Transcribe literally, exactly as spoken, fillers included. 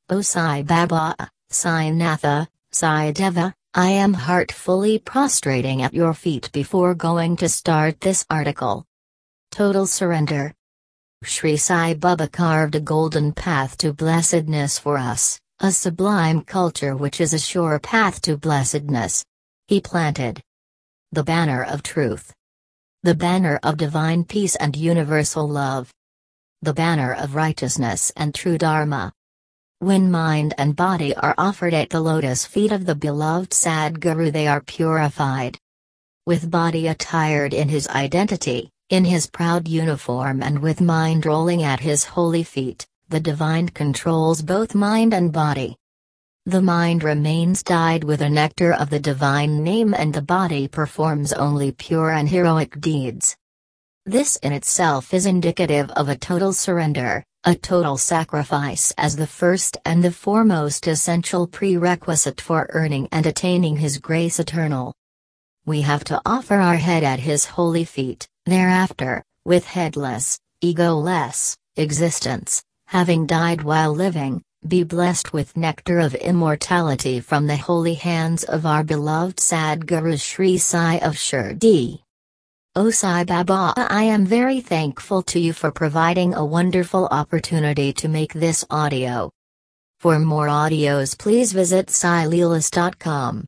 O Sai Baba, Sai Natha, Sai Deva, I am heartfully prostrating at your feet before going to start this article. Total surrender. Sri Sai Baba carved a golden path to blessedness for us, a sublime culture which is a sure path to blessedness. He planted the banner of truth, the banner of divine peace and universal love, the banner of righteousness and true Dharma. When mind and body are offered at the lotus feet of the beloved Sadguru, they are purified. With body attired in his identity, in his proud uniform, and with mind rolling at his holy feet, the divine controls both mind and body. The mind remains dyed with the nectar of the divine name, and the body performs only pure and heroic deeds. This in itself is indicative of a total surrender, a total sacrifice as the first and the foremost essential prerequisite for earning and attaining His grace eternal. We have to offer our head at His holy feet, thereafter, with headless, egoless existence, having died while living, be blessed with nectar of immortality from the holy hands of our beloved Sadguru Sri Sai of Shirdi. O Sai Baba, I am very thankful to you for providing a wonderful opportunity to make this audio. For more audios, please visit sai leelas dot com.